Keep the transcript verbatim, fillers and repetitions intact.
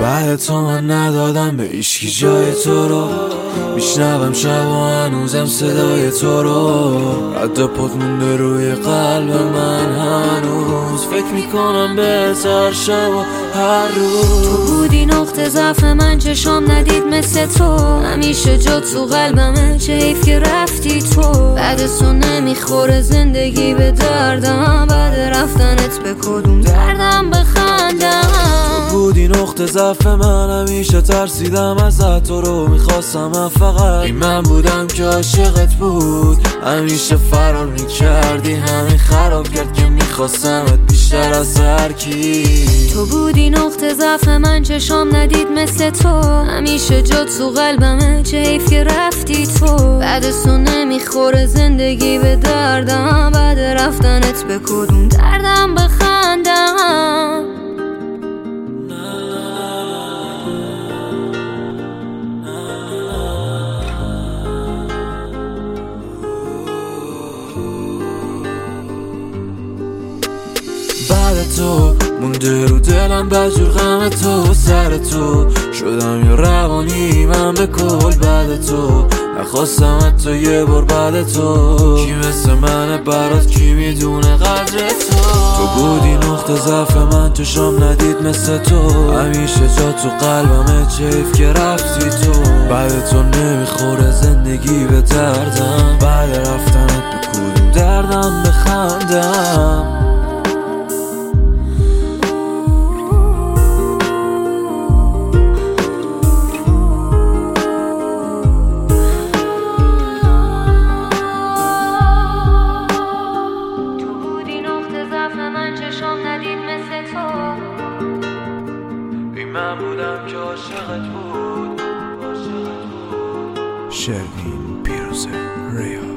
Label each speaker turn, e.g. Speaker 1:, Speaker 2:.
Speaker 1: بعد تو من ندادم به ایشکی جای تو رو، میشنوم شب و هنوزم صدای تو رو، رد پات مونده روی قلب من هنوز، فکر میکنم به هر شب و هر روز.
Speaker 2: تو بودی نقطه ضعف من، چشام ندید مثل تو، همیشه جا تو قلبمه، چه حیف که رفتی تو. بعد تو نمیخوره زندگی به دردم، بعد رفتنت به کدوم دردم بخندم.
Speaker 1: تو بودی نقطه ضعف من، همیشه ترسیدم ازت، تو رو میخواستم فقط، این من بودم که عاشقت بود، همیشه فرار میکردی، همین خراب کرد که میخواستمت بیشتر از هر کی.
Speaker 2: تو بودی نقطه ضعف من، چشام ندید مثل تو، همیشه جا تو قلبمه، چه حیف که رفتی تو. بعد تو نمیخوره زندگی به دردم، بعد رفتنت به کدوم دردم بخندم.
Speaker 1: بعد تو مونده رو دلم بجور غم تو، سر تو شدم یه روانی من به کل. بعد تو نخواستم حتی یه بار بعد تو، کی مثل منه برات، کی میدونه قدر تو. تو بودی نقطه ضعف من، چشام ندید مثل تو، همیشه جا تو قلبمه، چه حیف که رفتی تو. بعد تو نمیخوره زندگی به دردم، بعد رفتنت به کدوم دردم بخندم. من بودم که عاشقت بود. شروین پیروزه ریا.